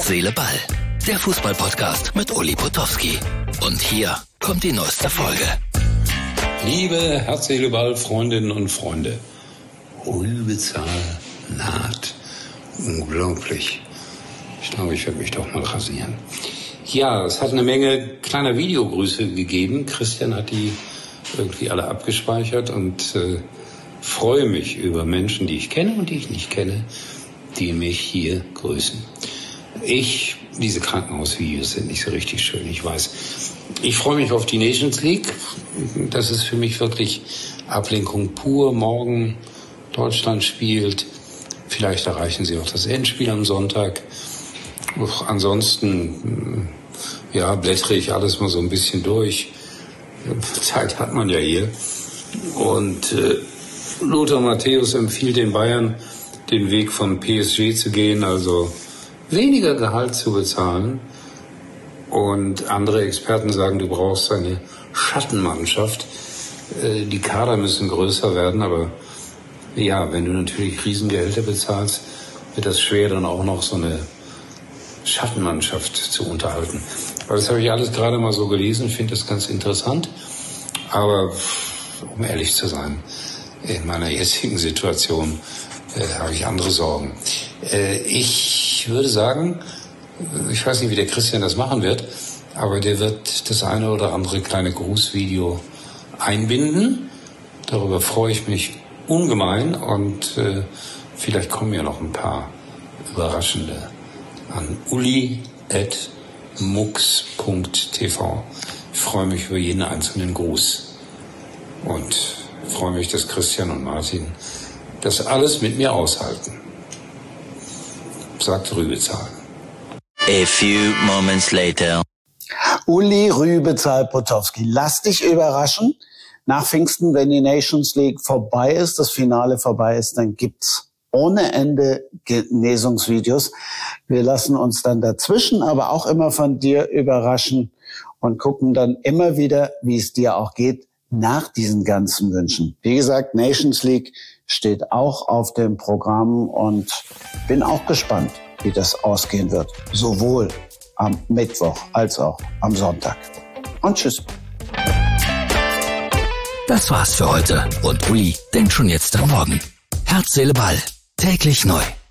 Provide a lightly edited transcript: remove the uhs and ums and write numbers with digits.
Herz, Seele, Ball. Der Fußball-Podcast mit Uli Potowski. Und hier kommt die neueste Folge. Liebe Herz, Seele, Ball, Freundinnen und Freunde. Rübezahl naht. Unglaublich. Ich glaube, ich werde mich doch mal rasieren. Ja, es hat eine Menge kleiner Videogrüße gegeben. Christian hat die irgendwie alle abgespeichert und freue mich über Menschen, die ich kenne und die ich nicht kenne, die mich hier grüßen. Diese Krankenhausvideos sind nicht so richtig schön, ich weiß. Ich freue mich auf die Nations League. Das ist für mich wirklich Ablenkung pur. Morgen Deutschland spielt. Vielleicht erreichen sie auch das Endspiel am Sonntag. Ansonsten, blättere ich alles mal so ein bisschen durch. Zeit hat man ja hier. Und Lothar Matthäus empfiehlt den Bayern, den Weg von PSG zu gehen, also weniger Gehalt zu bezahlen. Und andere Experten sagen, du brauchst eine Schattenmannschaft. Die Kader müssen größer werden, aber wenn du natürlich Riesengehälter bezahlst, wird das schwer, dann auch noch so eine Schattenmannschaft zu unterhalten. Aber das habe ich alles gerade mal so gelesen, finde das ganz interessant. Aber um ehrlich zu sein, in meiner jetzigen Situation habe ich andere Sorgen. Ich würde sagen, ich weiß nicht, wie der Christian das machen wird, aber der wird das eine oder andere kleine Grußvideo einbinden. Darüber freue ich mich ungemein und vielleicht kommen ja noch ein paar überraschende an uli@mux.tv. Ich freue mich über jeden einzelnen Gruß und freue mich, dass Christian und Martin das alles mit mir aushalten. Sagt Rübezahl. A few moments later. Uli Rübezahl Potowski. Lass dich überraschen. Nach Pfingsten, wenn die Nations League vorbei ist, das Finale vorbei ist, dann gibt's ohne Ende Genesungsvideos. Wir lassen uns dann dazwischen aber auch immer von dir überraschen und gucken dann immer wieder, wie es dir auch geht, nach diesen ganzen Wünschen. Wie gesagt, Nations League steht auch auf dem Programm und bin auch gespannt, wie das ausgehen wird. Sowohl am Mittwoch als auch am Sonntag. Und tschüss. Das war's für heute. Und Uli denkt schon jetzt am Morgen. Herz, Seele, Ball. Täglich neu.